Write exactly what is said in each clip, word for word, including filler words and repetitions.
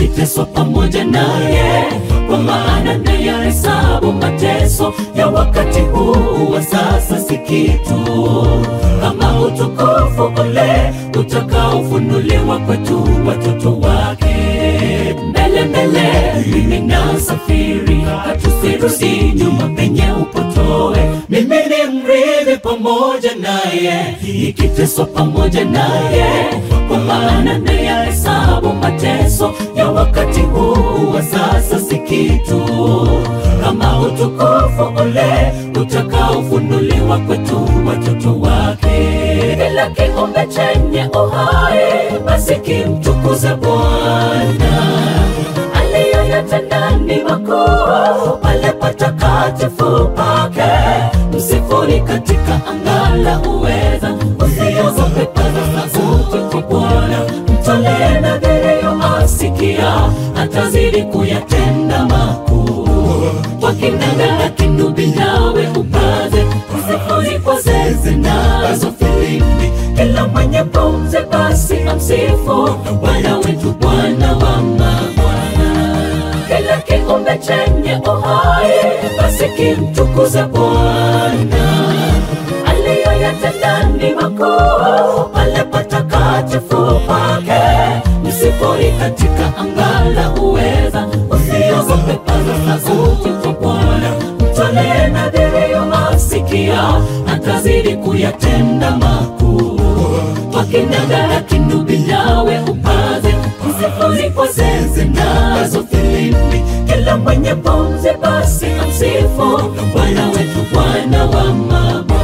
nikiteswa pamoja naye, kwa maana nayahesabu mateso ya wakati huu wa sasa si kitu, kama utukufu ule utakaofunuliwa kwetu watoto wake. Mbele mbele mimi nasafiri, hatusirudi nyuma penye upotoe. Mimi ni mrithi pamoja naye, nikiteswa pamoja naye, kwa maana nayahesabu mateso ya wakati huu wa sasa si kitu, kama utukufu ule utakaofunuliwa kwetu watoto wake. Kila kiumbe chenye uhai basi kimtukuze Bwana, aliyoyatenda ni makuu pale patakatifu pake. Msifuni katika anga la uweza, usiogope, paza sauti kwa Bwana. Mtolee nadhiri asikia, atazidi kuyatenda makuu. Wakinanda na kinubi nawe upaze, msifuni kwa zeze nazo filimbi. Kila mwenye pumzi basi amsifu Bwana wetu, Bwana wa mabwana. Kila kiumbe chenye uhai basi kimtukuze Bwana, aliyoyatenda ni makuu pale patakatifu pake. Msifuni katika anga la uweza, usiogope, paza sauti kwa Bwana. Mtolee nadhiri asikia, atazidi kuyatenda makuu. Wakinanda na kinubi nawe upaze, msifuni kwa zeze nazo filimbi. Kila mwenye pumzi basi amsifu Bwana wetu, Bwana wa mabwana.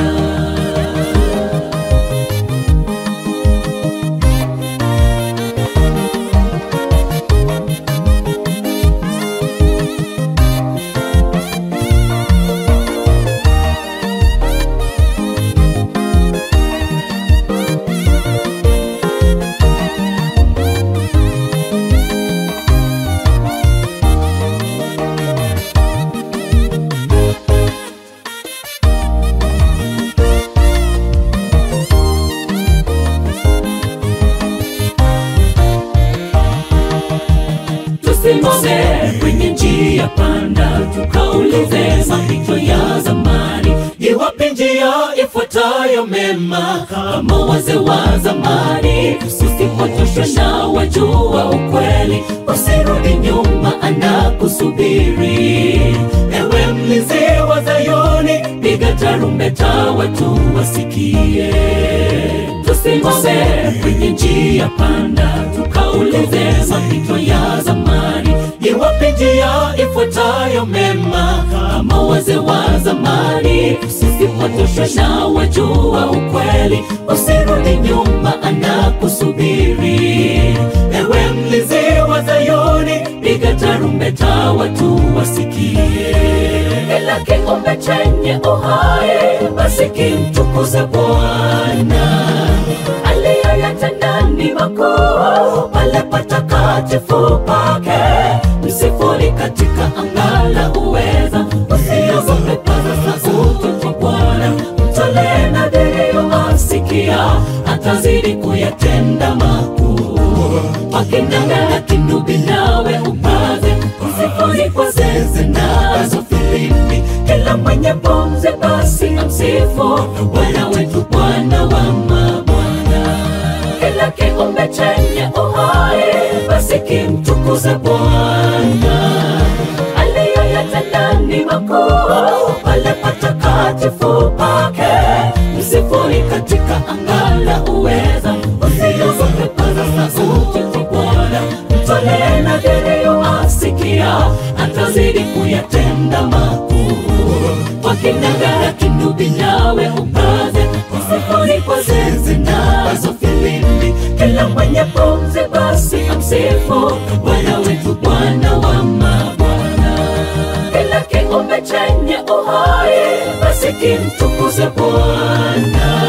Tusimame kwenye njia panda, tukaulize mapito ya zamani. Iwapi njia ifuatayo mema, kama wazee wa zamani. Usipotoshwe na wajua ukweli, usirudi nyuma, anakusubiri. Ewe mlinzi wa Zayuni, piga tarumbeta watu wasikie. Tusimame kwenye njia panda, tukaulize mapito ya zamani. Iwapi njia ifuatayo mema, kama wazee wa zamani. Usipotoshwe na wajua ukweli, usirudi nyuma, anakusubiri. Ewe mlinzi wa Zayuni, piga tarumbeta watu wasikie. Kila kiumbe chenye uhai basi kimtukuze Bwana, aliyoyatenda ni makuu pale patakatifu pake. Msifuni katika anga la uweza, usiogope, paza sauti kwa Bwana. Mtolee nadhiri asikia, atazidi kuyatenda makuu. Wakinanda na kinubi nawe upaze, msifuni kwa zeze nazo filimbi. Kila mwenye pumzi basi amsifu Bwana wetu, Bwana wa mabwana. Kila kiumbe chenye uhai basi kimtukuze Bwana, aliyoyatenda ni makuu pale patakatifu pake. Msifuni katika anga la uweza, usiogope, paza sauti kwa Bwana. Mtolee nadhiri asikia, atazidi kuyatenda makuu. Wakinanda na kinubi nawe upaze, msifuni kwa zeze nazo filimbi. Kila mwenye pumzi basi amsifu Bwana wetu, Bwana wa mabwana. Kila kiumbe chenye uhai basi kimtukuze Bwana,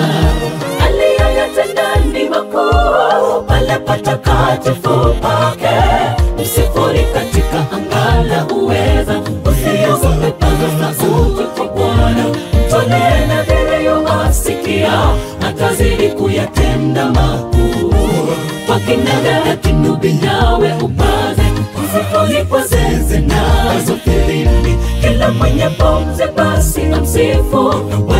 aliyoyatenda ni makuu pale patakatifu pake. Msifuni katika anga la uweza, usiogope, paza sauti kwa Bwana. Mtolee nadhiri asikia, atazidi kuyatenda makuu. kwa kinanda na kinubi nawe upaze, msifuni kwa zeze nazo filimbi, kila mwenye pumzi basi amsifu.